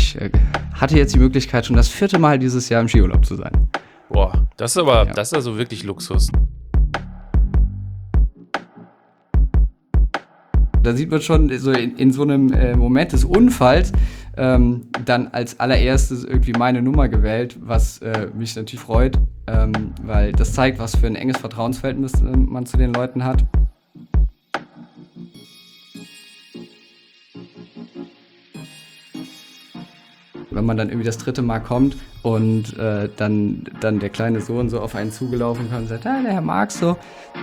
ich hatte jetzt die Möglichkeit, schon das 4. Mal dieses Jahr im Skiurlaub zu sein. Boah, das ist also wirklich Luxus. Da sieht man schon so in so einem Moment des Unfalls dann als allererstes irgendwie meine Nummer gewählt, was mich natürlich freut, weil das zeigt, was für ein enges Vertrauensverhältnis man zu den Leuten hat. Wenn man dann irgendwie das 3. Mal kommt und dann der kleine Sohn so auf einen zugelaufen kommt und sagt, der Herr Marx so.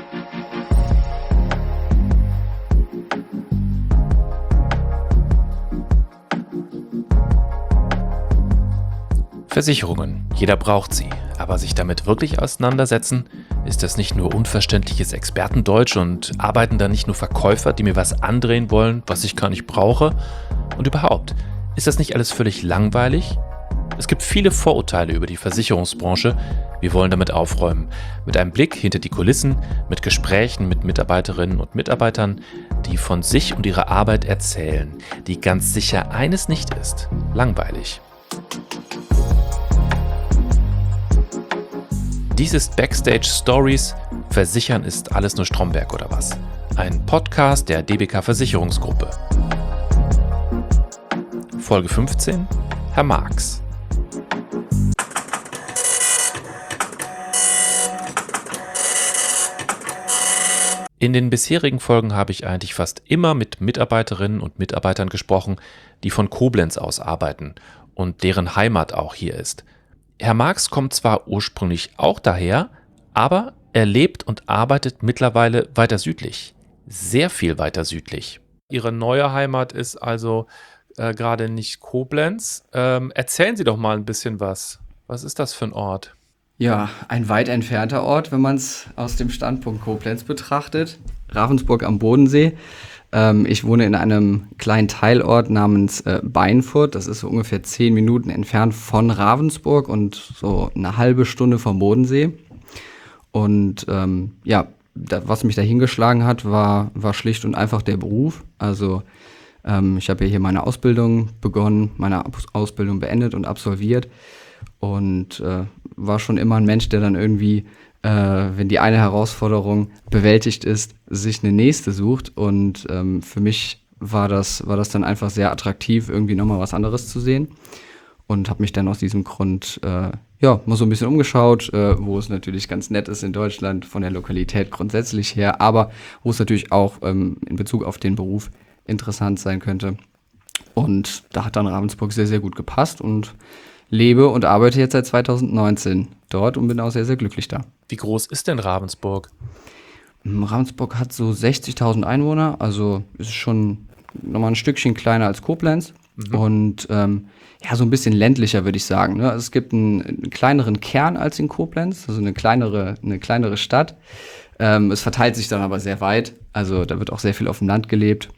Versicherungen, jeder braucht sie, aber sich damit wirklich auseinandersetzen, ist das nicht nur unverständliches Expertendeutsch und arbeiten da nicht nur Verkäufer, die mir was andrehen wollen, was ich gar nicht brauche? Und überhaupt, ist das nicht alles völlig langweilig? Es gibt viele Vorurteile über die Versicherungsbranche. Wir wollen damit aufräumen. Mit einem Blick hinter die Kulissen, mit Gesprächen mit Mitarbeiterinnen und Mitarbeitern, die von sich und ihrer Arbeit erzählen, die ganz sicher eines nicht ist: langweilig. Dies ist Backstage Stories. Versichern ist alles nur Stromberg oder was? Ein Podcast der DBK Versicherungsgruppe. Folge 15: Herr Marx. In den bisherigen Folgen habe ich eigentlich fast immer mit Mitarbeiterinnen und Mitarbeitern gesprochen, die von Koblenz aus arbeiten und deren Heimat auch hier ist. Herr Marx kommt zwar ursprünglich auch daher, aber er lebt und arbeitet mittlerweile weiter südlich. Sehr viel weiter südlich. Ihre neue Heimat ist also gerade nicht Koblenz. Erzählen Sie doch mal ein bisschen was. Was ist das für ein Ort? Ja, ein weit entfernter Ort, wenn man es aus dem Standpunkt Koblenz betrachtet. Ravensburg am Bodensee. Ich wohne in einem kleinen Teilort namens Beinfurt. Das ist so ungefähr 10 Minuten entfernt von Ravensburg und so eine halbe Stunde vom Bodensee. Und was mich da hingeschlagen hat, war schlicht und einfach der Beruf. Also ich habe ja hier meine Ausbildung begonnen, meine Ausbildung beendet und absolviert. Und war schon immer ein Mensch, der dann irgendwie, wenn die eine Herausforderung bewältigt ist, sich eine nächste sucht. Und für mich war das dann einfach sehr attraktiv, irgendwie nochmal was anderes zu sehen. Und habe mich dann aus diesem Grund mal so ein bisschen umgeschaut, wo es natürlich ganz nett ist in Deutschland, von der Lokalität grundsätzlich her, aber wo es natürlich auch in Bezug auf den Beruf interessant sein könnte. Und da hat dann Ravensburg sehr, sehr gut gepasst und lebe und arbeite jetzt seit 2019 dort und bin auch sehr, sehr glücklich da. Wie groß ist denn Ravensburg? Ravensburg hat so 60.000 Einwohner, also ist schon nochmal ein Stückchen kleiner als Koblenz. Und so ein bisschen ländlicher, würde ich sagen. Ne? Also es gibt einen kleineren Kern als in Koblenz, also eine kleinere Stadt. Es verteilt sich dann aber sehr weit, also da wird auch sehr viel auf dem Land gelebt.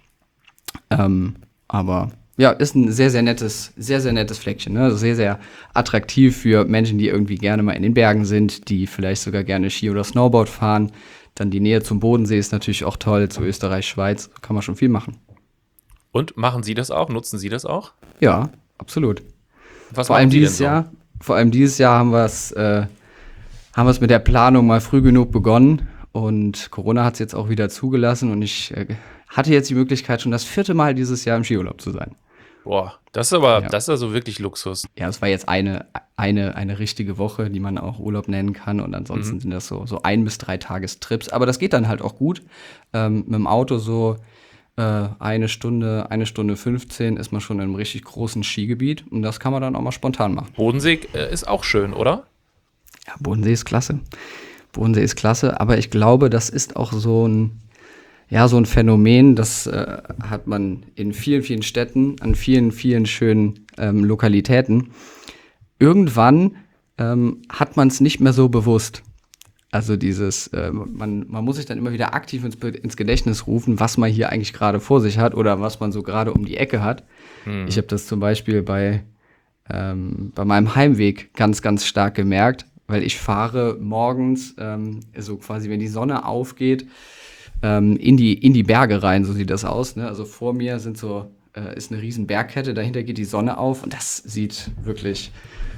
Aber ja, ist ein sehr, sehr nettes Fleckchen. Ne? Also sehr, sehr attraktiv für Menschen, die irgendwie gerne mal in den Bergen sind, die vielleicht sogar gerne Ski oder Snowboard fahren. Dann die Nähe zum Bodensee ist natürlich auch toll, zu Österreich, Schweiz, kann man schon viel machen. Und machen Sie das auch? Nutzen Sie das auch? Ja, absolut. Was machen Sie denn so? Vor allem dieses Jahr haben wir es mit der Planung mal früh genug begonnen und Corona hat es jetzt auch wieder zugelassen und ich hatte jetzt die Möglichkeit, schon das 4. Mal dieses Jahr im Skiurlaub zu sein. Boah, das ist also wirklich Luxus. Ja, es war jetzt eine richtige Woche, die man auch Urlaub nennen kann und ansonsten sind das so 1 bis 3 Tagestrips. Aber das geht dann halt auch gut. Mit dem Auto so 1 Stunde 15 ist man schon in einem richtig großen Skigebiet und das kann man dann auch mal spontan machen. Bodensee ist auch schön, oder? Ja, Bodensee ist klasse. Aber ich glaube, das ist auch so ein Phänomen, das hat man in vielen, vielen Städten, an vielen, vielen schönen Lokalitäten. Irgendwann hat man es nicht mehr so bewusst. Also man muss sich dann immer wieder aktiv ins Gedächtnis rufen, was man hier eigentlich gerade vor sich hat oder was man so gerade um die Ecke hat. Ich habe das zum Beispiel bei meinem Heimweg ganz, ganz stark gemerkt, weil ich fahre morgens, so quasi, wenn die Sonne aufgeht, in die Berge rein, so sieht das aus. Ne? Also vor mir sind so ist eine riesen Bergkette, dahinter geht die Sonne auf und das sieht wirklich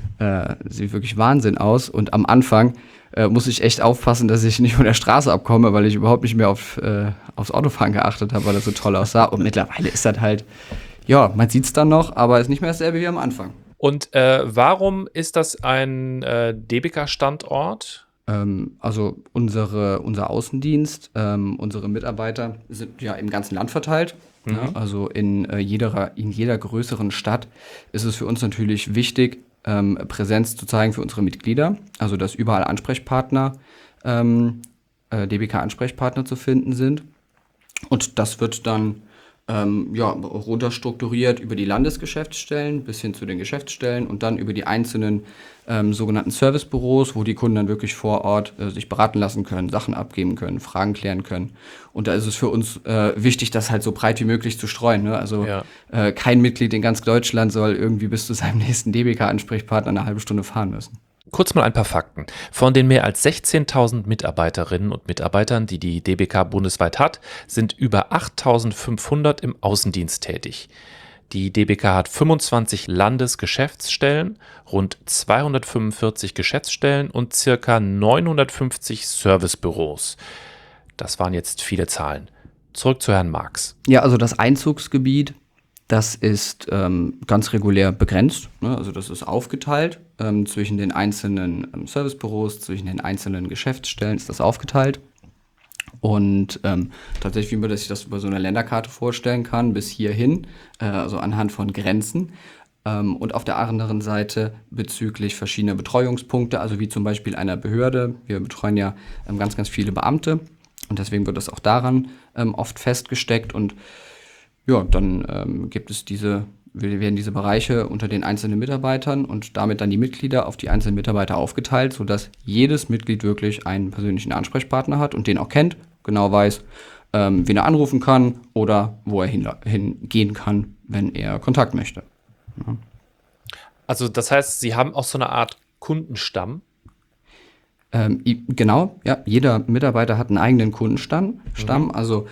Wahnsinn aus. Und am Anfang muss ich echt aufpassen, dass ich nicht von der Straße abkomme, weil ich überhaupt nicht mehr aufs Autofahren geachtet habe, weil das so toll aussah. Und mittlerweile ist das halt, ja, man sieht es dann noch, aber ist nicht mehr dasselbe wie am Anfang. Und warum ist das ein Debeka-Standort? Also unser Außendienst, unsere Mitarbeiter sind ja im ganzen Land verteilt. Mhm. Ja, also in jeder größeren Stadt ist es für uns natürlich wichtig, Präsenz zu zeigen für unsere Mitglieder. Also dass überall Ansprechpartner, Debeka-Ansprechpartner zu finden sind. Und das wird dann runterstrukturiert über die Landesgeschäftsstellen bis hin zu den Geschäftsstellen und dann über die einzelnen sogenannten Servicebüros, wo die Kunden dann wirklich vor Ort sich beraten lassen können, Sachen abgeben können, Fragen klären können. Und da ist es für uns wichtig, das halt so breit wie möglich zu streuen. Ne? Also kein Mitglied in ganz Deutschland soll irgendwie bis zu seinem nächsten Debeka-Ansprechpartner eine halbe Stunde fahren müssen. Kurz mal ein paar Fakten. Von den mehr als 16.000 Mitarbeiterinnen und Mitarbeitern, die die Debeka bundesweit hat, sind über 8.500 im Außendienst tätig. Die Debeka hat 25 Landesgeschäftsstellen, rund 245 Geschäftsstellen und circa 950 Servicebüros. Das waren jetzt viele Zahlen. Zurück zu Herrn Marx. Ja, also das Einzugsgebiet, das ist ganz regulär begrenzt. Ne? Also das ist aufgeteilt zwischen den einzelnen Servicebüros, zwischen den einzelnen Geschäftsstellen ist das aufgeteilt. Und tatsächlich, wie man sich das über so eine Länderkarte vorstellen kann, bis hierhin, also anhand von Grenzen. Und auf der anderen Seite bezüglich verschiedener Betreuungspunkte, also wie zum Beispiel einer Behörde. Wir betreuen ja ganz, ganz viele Beamte und deswegen wird das auch daran oft festgesteckt. Und ja, dann werden diese Bereiche unter den einzelnen Mitarbeitern und damit dann die Mitglieder auf die einzelnen Mitarbeiter aufgeteilt, sodass jedes Mitglied wirklich einen persönlichen Ansprechpartner hat und den auch kennt, genau weiß, wen er anrufen kann oder wo er hingehen kann, wenn er Kontakt möchte. Ja. Also das heißt, Sie haben auch so eine Art Kundenstamm? Genau, ja. Jeder Mitarbeiter hat einen eigenen Kundenstamm. Also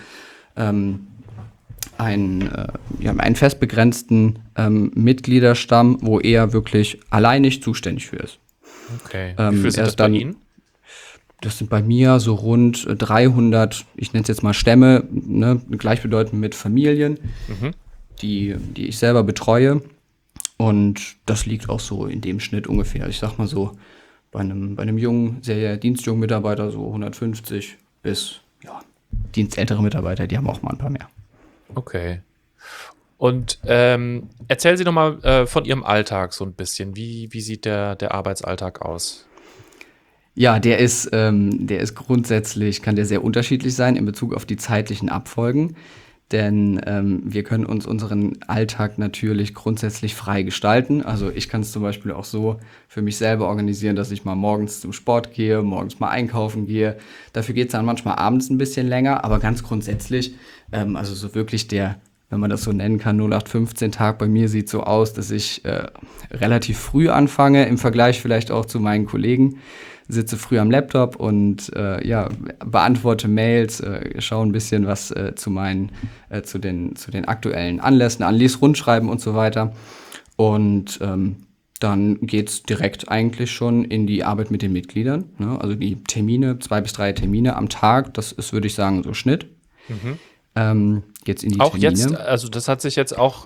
einen fest begrenzten Mitgliederstamm, wo er wirklich alleinig zuständig für ist. Okay. Wie viel sind das bei Ihnen? Das sind bei mir so rund 300, ich nenne es jetzt mal Stämme, ne, gleichbedeutend mit Familien, die ich selber betreue. Und das liegt auch so in dem Schnitt ungefähr. Ich sag mal so, bei einem jungen, sehr dienstjungen Mitarbeiter so 150 bis dienstältere Mitarbeiter, die haben auch mal ein paar mehr. Okay. Und erzählen Sie doch mal von Ihrem Alltag so ein bisschen. Wie sieht der Arbeitsalltag aus? Ja, der ist grundsätzlich, kann der sehr unterschiedlich sein in Bezug auf die zeitlichen Abfolgen. Denn wir können uns unseren Alltag natürlich grundsätzlich frei gestalten. Also ich kann es zum Beispiel auch so für mich selber organisieren, dass ich mal morgens zum Sport gehe, morgens mal einkaufen gehe. Dafür geht es dann manchmal abends ein bisschen länger, aber ganz grundsätzlich, also so wirklich wenn man das so nennen kann, 0815-Tag bei mir sieht so aus, dass ich relativ früh anfange, im Vergleich vielleicht auch zu meinen Kollegen. Sitze früh am Laptop und beantworte Mails, schaue ein bisschen was zu den aktuellen Anlässen, Anlies-Rundschreiben und so weiter. Und dann geht's direkt eigentlich schon in die Arbeit mit den Mitgliedern. Ne? Also die Termine, 2 bis 3 Termine am Tag, das ist, würde ich sagen, so Schnitt. Jetzt in die auch Termine. Jetzt, also das hat sich jetzt auch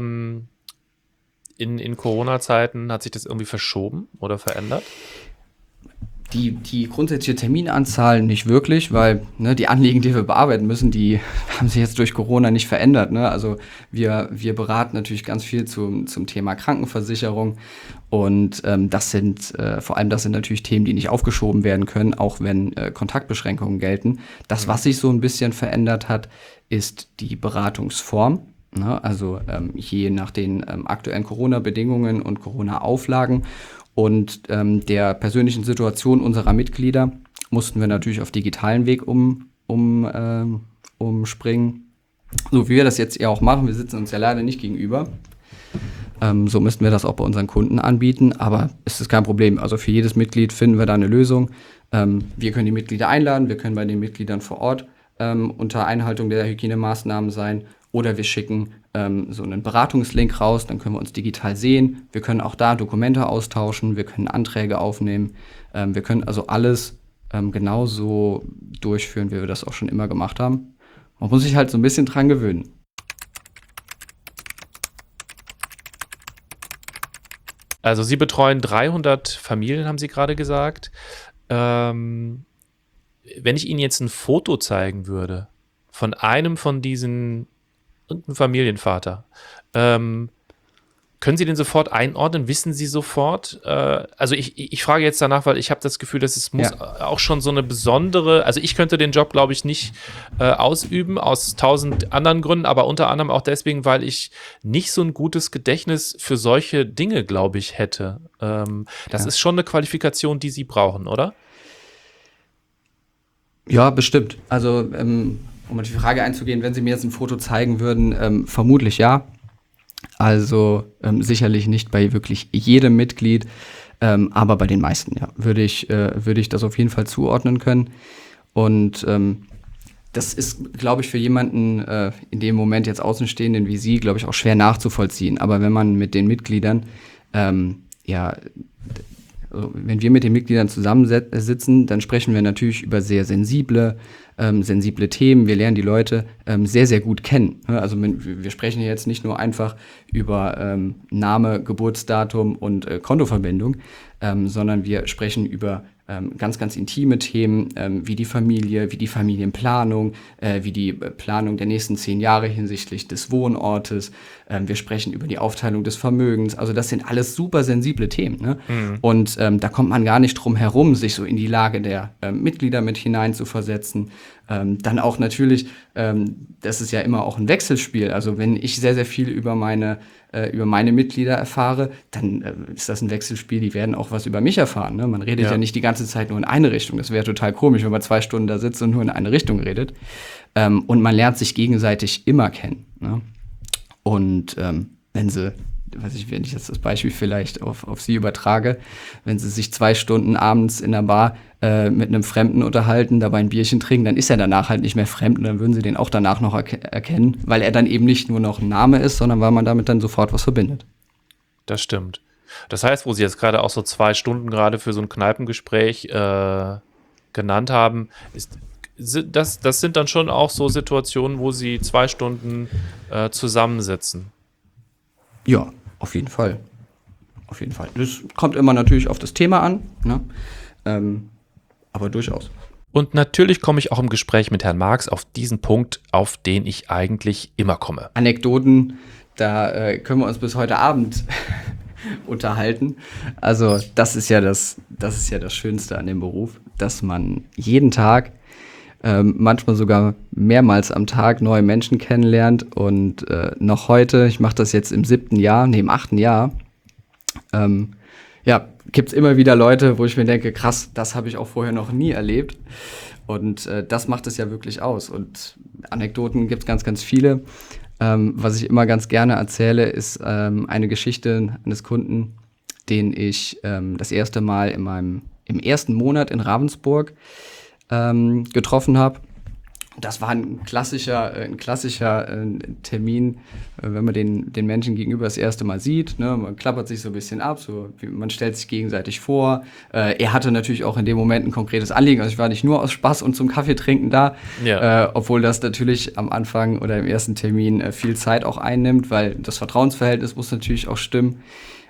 in Corona-Zeiten, hat sich das irgendwie verschoben oder verändert? Die grundsätzliche Terminanzahl nicht wirklich, weil die Anliegen, die wir bearbeiten müssen, die haben sich jetzt durch Corona nicht verändert. Ne? Also wir beraten natürlich ganz viel zum Thema Krankenversicherung und das sind natürlich Themen, die nicht aufgeschoben werden können, auch wenn Kontaktbeschränkungen gelten. Das, was sich so ein bisschen verändert hat, ist die Beratungsform. Ne? Also je nach den aktuellen Corona-Bedingungen und Corona-Auflagen und der persönlichen Situation unserer Mitglieder mussten wir natürlich auf digitalen Weg umspringen. So wie wir das jetzt ja auch machen, wir sitzen uns ja leider nicht gegenüber. So müssten wir das auch bei unseren Kunden anbieten, aber es ist kein Problem. Also für jedes Mitglied finden wir da eine Lösung. Wir können die Mitglieder einladen, wir können bei den Mitgliedern vor Ort unter Einhaltung der Hygienemaßnahmen sein. Oder wir schicken so einen Beratungslink raus, dann können wir uns digital sehen. Wir können auch da Dokumente austauschen, wir können Anträge aufnehmen. Wir können also alles genauso durchführen, wie wir das auch schon immer gemacht haben. Man muss sich halt so ein bisschen dran gewöhnen. Also Sie betreuen 300 Familien, haben Sie gerade gesagt. Wenn ich Ihnen jetzt ein Foto zeigen würde von einem von diesen, irgendeinem Familienvater, können Sie den sofort einordnen? Wissen Sie sofort? Also ich frage jetzt danach, weil ich habe das Gefühl, dass es muss auch schon so eine besondere, also ich könnte den Job, glaube ich, nicht ausüben, aus 1000 anderen Gründen, aber unter anderem auch deswegen, weil ich nicht so ein gutes Gedächtnis für solche Dinge, glaube ich, hätte. Das ist schon eine Qualifikation, die Sie brauchen, oder? Ja, bestimmt. Also, um auf die Frage einzugehen, wenn Sie mir jetzt ein Foto zeigen würden, vermutlich ja. Also sicherlich nicht bei wirklich jedem Mitglied, aber bei den meisten, ja, würde ich das auf jeden Fall zuordnen können. Und das ist, glaube ich, für jemanden in dem Moment jetzt Außenstehenden wie Sie, glaube ich, auch schwer nachzuvollziehen. Aber wenn man mit den Mitgliedern, also wenn wir mit den Mitgliedern zusammensitzen, dann sprechen wir natürlich über sehr sensible Themen. Wir lernen die Leute sehr, sehr gut kennen. Also wir sprechen hier jetzt nicht nur einfach über Name, Geburtsdatum und Kontoverbindung, sondern wir sprechen über ganz, ganz intime Themen, wie die Familie, wie die Familienplanung, wie die Planung der nächsten 10 Jahre hinsichtlich des Wohnortes. Wir sprechen über die Aufteilung des Vermögens. Also das sind alles super sensible Themen. Ne? Mhm. Und da kommt man gar nicht drum herum, sich so in die Lage der Mitglieder mit hineinzuversetzen. Dann auch natürlich, das ist ja immer auch ein Wechselspiel. Also wenn ich sehr, sehr viel über meine Mitglieder erfahre, dann ist das ein Wechselspiel, die werden auch was über mich erfahren. Ne? Man redet ja nicht die ganze Zeit nur in eine Richtung. Das wäre total komisch, wenn man 2 Stunden da sitzt und nur in eine Richtung redet. Und man lernt sich gegenseitig immer kennen. Ne? Und wenn ich jetzt das Beispiel vielleicht auf Sie übertrage, wenn Sie sich 2 Stunden abends in der Bar mit einem Fremden unterhalten, dabei ein Bierchen trinken, dann ist er danach halt nicht mehr fremd und dann würden Sie den auch danach noch erkennen, weil er dann eben nicht nur noch ein Name ist, sondern weil man damit dann sofort was verbindet. Das stimmt. Das heißt, wo Sie jetzt gerade auch so 2 Stunden gerade für so ein Kneipengespräch genannt haben, das sind dann schon auch so Situationen, wo Sie 2 Stunden zusammensitzen. Ja, auf jeden Fall. Auf jeden Fall. Das kommt immer natürlich auf das Thema an, ne? Aber durchaus. Und natürlich komme ich auch im Gespräch mit Herrn Marx auf diesen Punkt, auf den ich eigentlich immer komme. Anekdoten, da können wir uns bis heute Abend unterhalten. Also das ist ja das Schönste an dem Beruf, dass man jeden Tag, manchmal sogar mehrmals am Tag neue Menschen kennenlernt. Und noch heute, ich mache das jetzt im 8. Jahr, gibt es immer wieder Leute, wo ich mir denke, krass, das habe ich auch vorher noch nie erlebt. Und das macht es ja wirklich aus. Und Anekdoten gibt es ganz, ganz viele. Was ich immer ganz gerne erzähle, ist eine Geschichte eines Kunden, den ich das erste Mal im ersten Monat in Ravensburg getroffen habe. Das war ein klassischer Termin, wenn man den Menschen gegenüber das erste Mal sieht. Ne? Man klappert sich so ein bisschen ab, man stellt sich gegenseitig vor. Er hatte natürlich auch in dem Moment ein konkretes Anliegen. Also ich war nicht nur aus Spaß und zum Kaffee trinken da, obwohl das natürlich am Anfang oder im ersten Termin viel Zeit auch einnimmt, weil das Vertrauensverhältnis muss natürlich auch stimmen.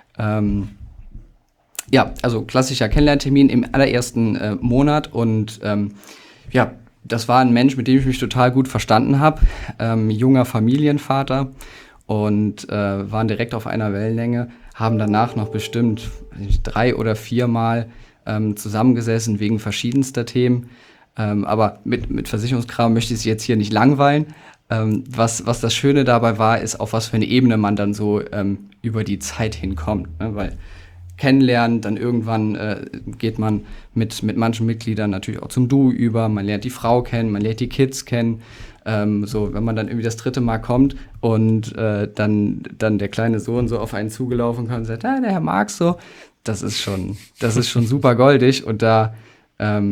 Also klassischer Kennenlerntermin im allerersten Monat und das war ein Mensch, mit dem ich mich total gut verstanden habe, junger Familienvater und waren direkt auf einer Wellenlänge, haben danach noch bestimmt 3 oder 4 Mal zusammengesessen wegen verschiedenster Themen, aber mit Versicherungskram möchte ich Sie jetzt hier nicht langweilen. Was das Schöne dabei war, ist, auf was für eine Ebene man dann so über die Zeit hinkommt, ne? Weil kennenlernen, dann irgendwann geht man mit manchen Mitgliedern natürlich auch zum Du über, man lernt die Frau kennen, man lernt die Kids kennen, wenn man dann irgendwie das 3. Mal kommt und dann der kleine Sohn so auf einen zugelaufen kommt und sagt, der Herr Marx so, das ist schon super goldig und da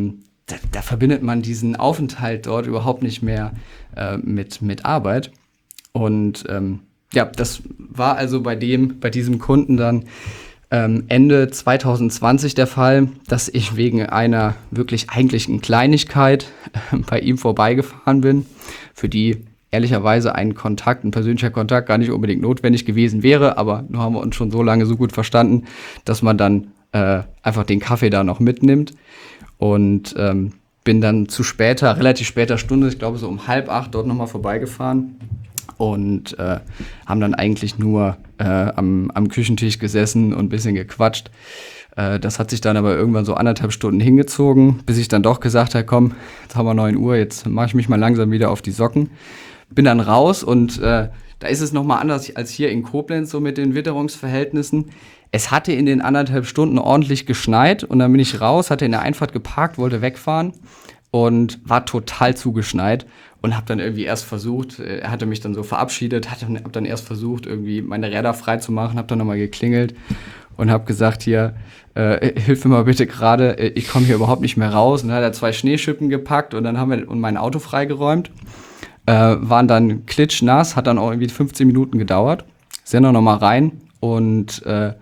da verbindet man diesen Aufenthalt dort überhaupt nicht mehr mit Arbeit. Und das war also bei diesem Kunden dann Ende 2020 der Fall, dass ich wegen einer wirklich eigentlichen Kleinigkeit bei ihm vorbeigefahren bin, für die ehrlicherweise ein persönlicher Kontakt gar nicht unbedingt notwendig gewesen wäre, aber nur haben wir uns schon so lange so gut verstanden, dass man dann einfach den Kaffee da noch mitnimmt. Und bin dann relativ später Stunde, ich glaube so um 7:30 dort nochmal vorbeigefahren und haben dann eigentlich nur am Küchentisch gesessen und ein bisschen gequatscht. Das hat sich dann aber irgendwann so 1,5 Stunden hingezogen, bis ich dann doch gesagt habe, komm, jetzt haben wir 9 Uhr, jetzt mache ich mich mal langsam wieder auf die Socken. Bin dann raus und da ist es nochmal anders als hier in Koblenz so mit den Witterungsverhältnissen. Es hatte in den 1,5 Stunden ordentlich geschneit und dann bin ich raus, hatte in der Einfahrt geparkt, wollte wegfahren und war total zugeschneit und habe dann irgendwie erst versucht, er hatte mich dann so verabschiedet, habe dann erst versucht, irgendwie meine Räder frei zu machen, habe dann nochmal geklingelt und habe gesagt, hier, hilf mir mal bitte gerade, ich komme hier überhaupt nicht mehr raus. Und dann hat er 2 Schneeschippen gepackt und dann haben wir mein Auto freigeräumt, waren dann klitschnass, hat dann auch irgendwie 15 Minuten gedauert, sind dann nochmal rein. Und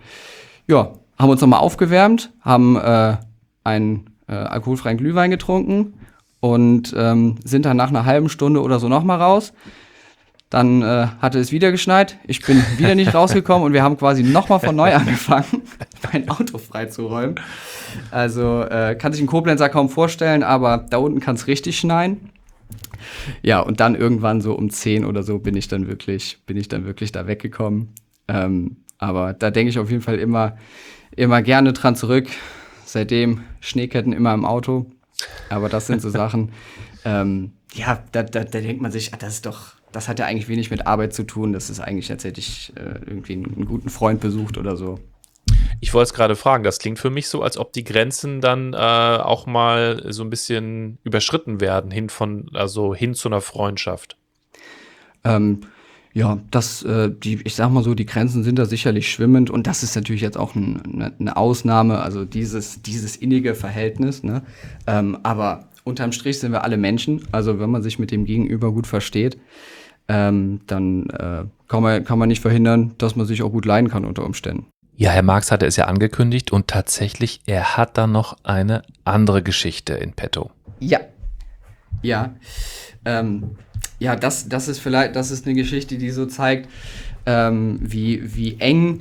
haben uns nochmal aufgewärmt, haben einen alkoholfreien Glühwein getrunken und sind dann nach einer halben Stunde oder so nochmal raus. Dann hatte es wieder geschneit, ich bin wieder nicht rausgekommen und wir haben quasi nochmal von neu angefangen, mein Auto freizuräumen. Also kann sich ein Koblenzer kaum vorstellen, aber da unten kann es richtig schneien. Ja, und dann irgendwann so um 10 oder so bin ich dann wirklich da weggekommen. Aber da denke ich auf jeden Fall immer gerne dran zurück. Seitdem Schneeketten immer im Auto. Aber das sind so Sachen, da denkt man sich, das hat ja eigentlich wenig mit Arbeit zu tun. Das ist eigentlich, als hätte ich irgendwie einen guten Freund besucht oder so. Ich wollte es gerade fragen, das klingt für mich so, als ob die Grenzen dann auch mal so ein bisschen überschritten werden, hin zu einer Freundschaft. Ich sag mal so, die Grenzen sind da sicherlich schwimmend und das ist natürlich jetzt auch eine Ausnahme, also dieses innige Verhältnis, ne? Aber unterm Strich sind wir alle Menschen, also wenn man sich mit dem Gegenüber gut versteht, dann kann man nicht verhindern, dass man sich auch gut leiden kann unter Umständen. Ja, Herr Marx hatte es ja angekündigt und tatsächlich, er hat da noch eine andere Geschichte in petto. Ja. Das ist eine Geschichte, die so zeigt, wie eng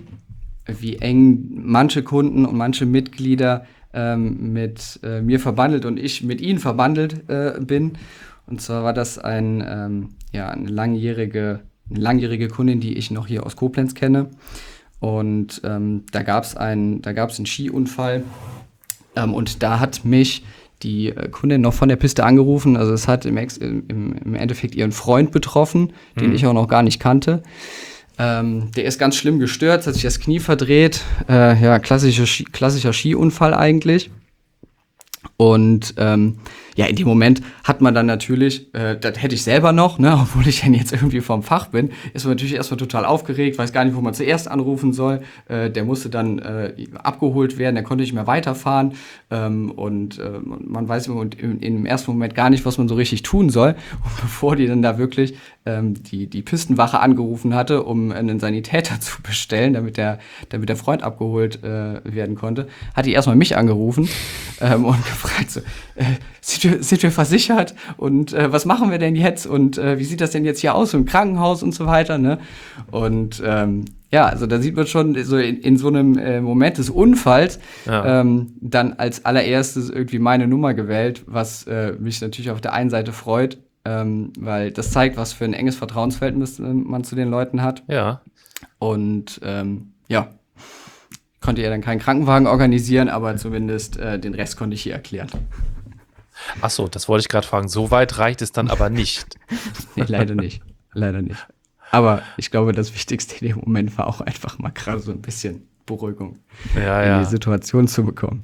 manche Kunden und manche Mitglieder mit mir verbandelt und ich mit ihnen verbandelt bin. Und zwar war das eine langjährige Kundin, die ich noch hier aus Koblenz kenne. Und da gab's einen Skiunfall und da hat mich die Kundin noch von der Piste angerufen. Also es hat im Endeffekt ihren Freund betroffen, den ich auch noch gar nicht kannte. Der ist ganz schlimm gestürzt, hat sich das Knie verdreht. Klassischer Skiunfall eigentlich. Und in dem Moment hat man dann natürlich, das hätte ich selber noch, ne, obwohl ich dann jetzt irgendwie vom Fach bin, ist man natürlich erstmal total aufgeregt, weiß gar nicht, wo man zuerst anrufen soll. Der musste dann abgeholt werden, der konnte nicht mehr weiterfahren. Und man weiß im ersten Moment gar nicht, was man so richtig tun soll. Und bevor die dann da wirklich die Pistenwache angerufen hatte, um einen Sanitäter zu bestellen, damit der Freund abgeholt werden konnte, hat die erstmal mich angerufen und gefragt so, sind wir versichert und was machen wir denn jetzt und wie sieht das denn jetzt hier aus im Krankenhaus und so weiter, ne? Und also da sieht man schon so in so einem Moment des Unfalls dann als allererstes irgendwie meine Nummer gewählt, was mich natürlich auf der einen Seite freut, weil das zeigt, was für ein enges Vertrauensverhältnis man zu den Leuten hat. Ja. Und konnte ja dann keinen Krankenwagen organisieren, aber zumindest den Rest konnte ich hier erklären. Ach so, das wollte ich gerade fragen. So weit reicht es dann aber nicht. Nee, leider nicht. Aber ich glaube, das Wichtigste in dem Moment war auch einfach mal gerade so ein bisschen Beruhigung in die Situation zu bekommen.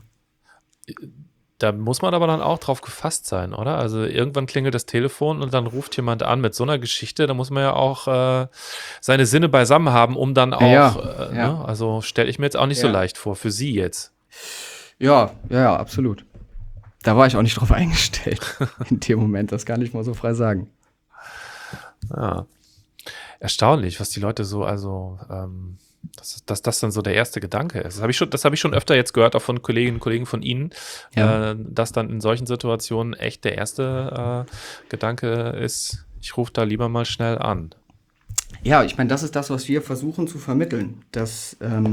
Da muss man aber dann auch drauf gefasst sein, oder? Also irgendwann klingelt das Telefon und dann ruft jemand an mit so einer Geschichte. Da muss man ja auch seine Sinne beisammen haben, um dann auch, ne? Also stelle ich mir jetzt auch nicht so leicht vor, für Sie jetzt. Ja, absolut. Da war ich auch nicht drauf eingestellt in dem Moment, das kann ich mal so frei sagen. Ja. Erstaunlich, was die Leute so, dass das dann so der erste Gedanke ist. Das habe ich schon öfter jetzt gehört, auch von Kolleginnen und Kollegen von Ihnen, dass dann in solchen Situationen echt der erste Gedanke ist, ich rufe da lieber mal schnell an. Ja, ich meine, das ist das, was wir versuchen zu vermitteln, dass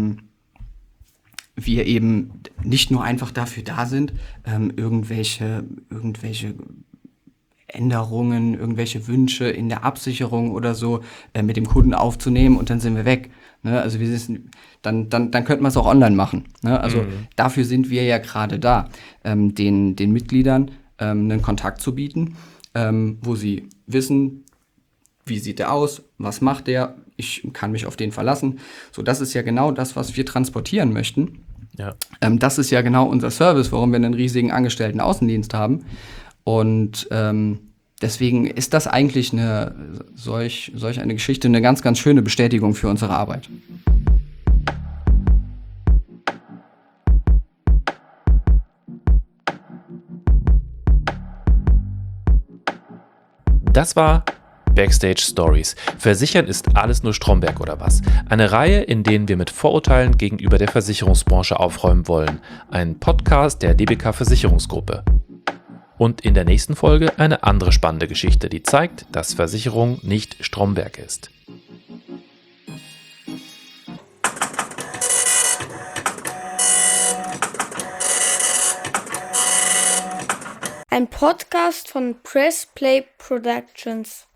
wir eben nicht nur einfach dafür da sind, irgendwelche Änderungen, irgendwelche Wünsche in der Absicherung oder so mit dem Kunden aufzunehmen und dann sind wir weg. Ne? Also wir sind, dann könnte man es auch online machen. Ne? Also dafür sind wir ja gerade da, den Mitgliedern einen Kontakt zu bieten, wo sie wissen, wie sieht der aus, was macht der, ich kann mich auf den verlassen. So, das ist ja genau das, was wir transportieren möchten. Ja. Das ist ja genau unser Service, warum wir einen riesigen angestellten Außendienst haben. Und deswegen ist das eigentlich solch eine Geschichte eine ganz, ganz schöne Bestätigung für unsere Arbeit. Das war Backstage Stories. Versichern ist alles nur Stromberg oder was? Eine Reihe, in denen wir mit Vorurteilen gegenüber der Versicherungsbranche aufräumen wollen. Ein Podcast der DBK Versicherungsgruppe. Und in der nächsten Folge eine andere spannende Geschichte, die zeigt, dass Versicherung nicht Stromberg ist. Ein Podcast von Press Play Productions.